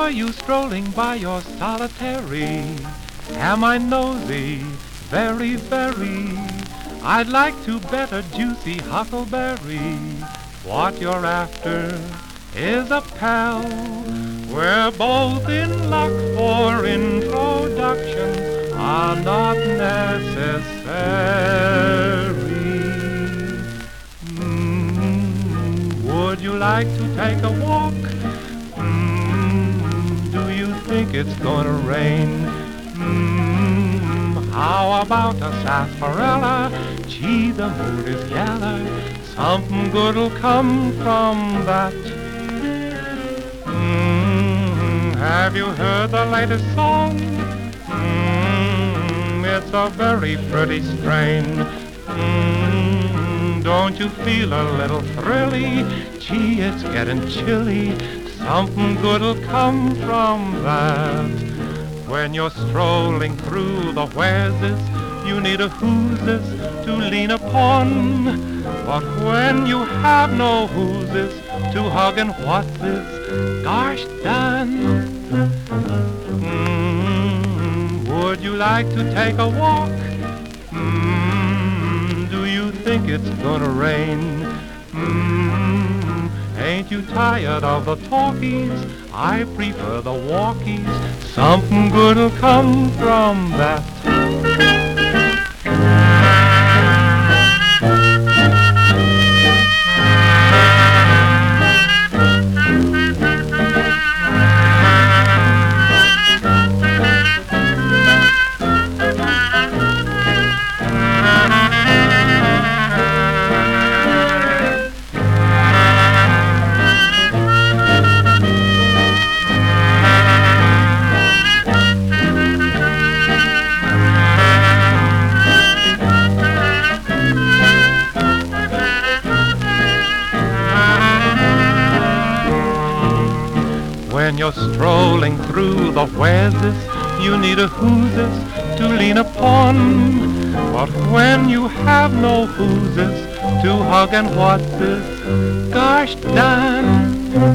saw you strolling by, you're solitary. Am I nosy? Very, very. I'd like to bet a juicy huckleberry. What you're after is a pal. We're both in luck, for introductions are not necessary. Would you like to take a walk? Do you think it's gonna rain? How about a sarsaparilla? Gee, the mood is yellow. Something good'll come from that. Have you heard the latest song? It's a very pretty strain. Don't you feel a little thrilly? Gee, it's getting chilly. Something good'll come from that. When you're strolling through the where's this, you need a who's this to lean upon. But when you have no who's this to hug and what's this, gosh darn. Would you like to take a walk? Do you think it's gonna rain? Ain't you tired of the talkies? I prefer the walkies. Something good'll come from that. When you're strolling through the where's this, you need a who's this to lean upon. But when you have no who's this to hug and what's this, gosh darn.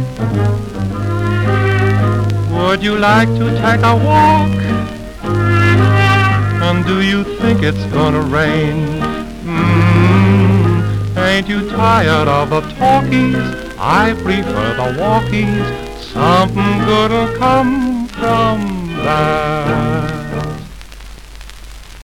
Would you like to take a walk? And do you think it's gonna rain? Ain't you tired of the talkies? I prefer the walkies. Something good'll come